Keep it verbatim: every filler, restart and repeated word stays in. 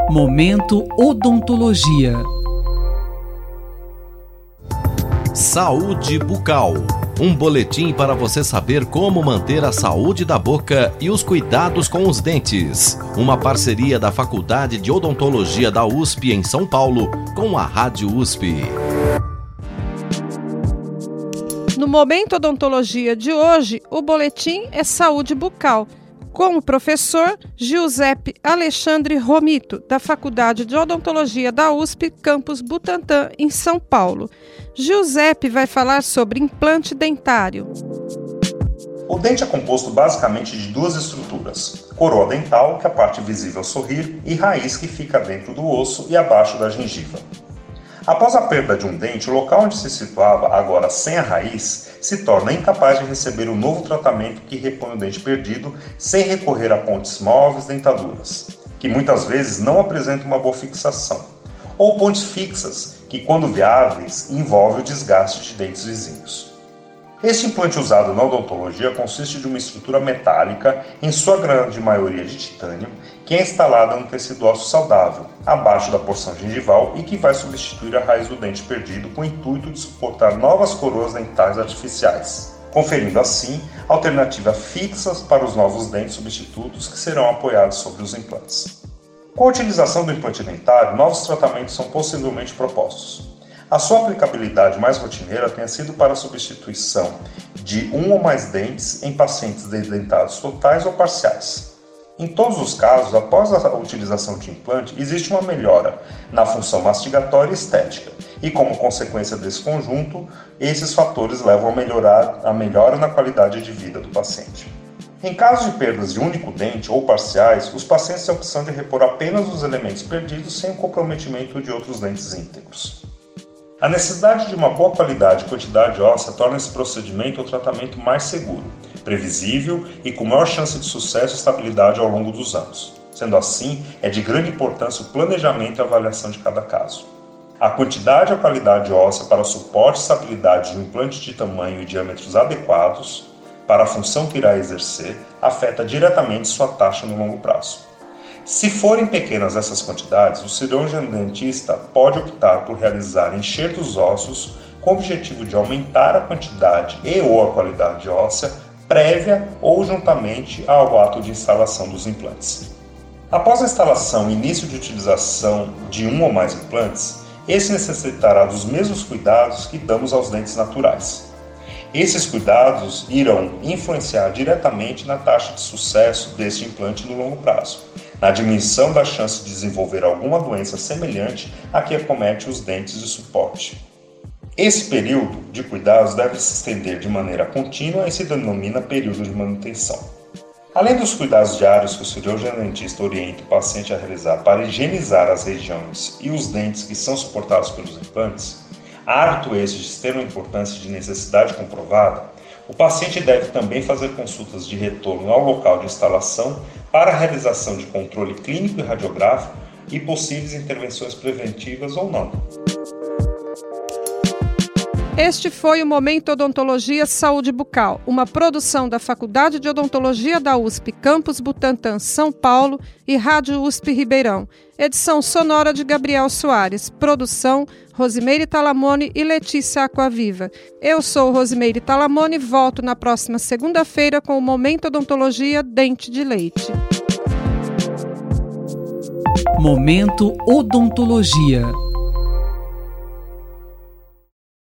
Momento Odontologia. Saúde bucal. Um boletim para você saber como manter a saúde da boca e os cuidados com os dentes. Uma parceria da Faculdade de Odontologia da U S P em São Paulo com a Rádio U S P. No Momento Odontologia de hoje, o boletim é Saúde bucal, com o professor Giuseppe Alexandre Romito, da Faculdade de Odontologia da U S P, campus Butantã, em São Paulo. Giuseppe vai falar sobre implante dentário. O dente é composto basicamente de duas estruturas: coroa dental, que é a parte visível ao sorrir, e raiz, que fica dentro do osso e abaixo da gengiva. Após a perda de um dente, o local onde se situava, agora sem a raiz, se torna incapaz de receber o novo tratamento que repõe o dente perdido, sem recorrer a pontes móveis, dentaduras, que muitas vezes não apresentam uma boa fixação, ou pontes fixas, que, quando viáveis, envolvem o desgaste de dentes vizinhos. Este implante usado na odontologia consiste de uma estrutura metálica, em sua grande maioria de titânio, que é instalada no tecido ósseo saudável, abaixo da porção gengival, e que vai substituir a raiz do dente perdido com o intuito de suportar novas coroas dentais artificiais, conferindo assim alternativas fixas para os novos dentes substitutos que serão apoiados sobre os implantes. Com a utilização do implante dentário, novos tratamentos são possivelmente propostos. A sua aplicabilidade mais rotineira tem sido para a substituição de um ou mais dentes em pacientes desdentados totais ou parciais. Em todos os casos, após a utilização de implante, existe uma melhora na função mastigatória e estética, e como consequência desse conjunto, esses fatores levam a melhorar a melhora na qualidade de vida do paciente. Em caso de perdas de único dente ou parciais, os pacientes têm a opção de repor apenas os elementos perdidos sem o comprometimento de outros dentes íntegros. A necessidade de uma boa qualidade e quantidade óssea torna esse procedimento o tratamento mais seguro, previsível e com maior chance de sucesso e estabilidade ao longo dos anos. Sendo assim, é de grande importância o planejamento e avaliação de cada caso. A quantidade e a qualidade óssea para o suporte e estabilidade de um implante de tamanho e diâmetros adequados para a função que irá exercer afeta diretamente sua taxa no longo prazo. Se forem pequenas essas quantidades, o cirurgião dentista pode optar por realizar enxertos ósseos com o objetivo de aumentar a quantidade e ou a qualidade óssea prévia ou juntamente ao ato de instalação dos implantes. Após a instalação e início de utilização de um ou mais implantes, esse necessitará dos mesmos cuidados que damos aos dentes naturais. Esses cuidados irão influenciar diretamente na taxa de sucesso deste implante no longo prazo, na diminuição da chance de desenvolver alguma doença semelhante à que acomete os dentes de suporte. Esse período de cuidados deve se estender de maneira contínua e se denomina período de manutenção. Além dos cuidados diários que o cirurgião dentista orienta o paciente a realizar para higienizar as regiões e os dentes que são suportados pelos implantes, hábito esse de extrema importância e de necessidade comprovada, o paciente deve também fazer consultas de retorno ao local de instalação para a realização de controle clínico e radiográfico e possíveis intervenções preventivas ou não. Este foi o Momento Odontologia Saúde Bucal, uma produção da Faculdade de Odontologia da U S P, campus Butantã, São Paulo, e Rádio U S P Ribeirão. Edição sonora de Gabriel Soares. Produção Rosimeire Talamone e Letícia Aquaviva. Eu sou Rosimeire Talamone e volto na próxima segunda-feira com o Momento Odontologia Dente de Leite. Momento Odontologia.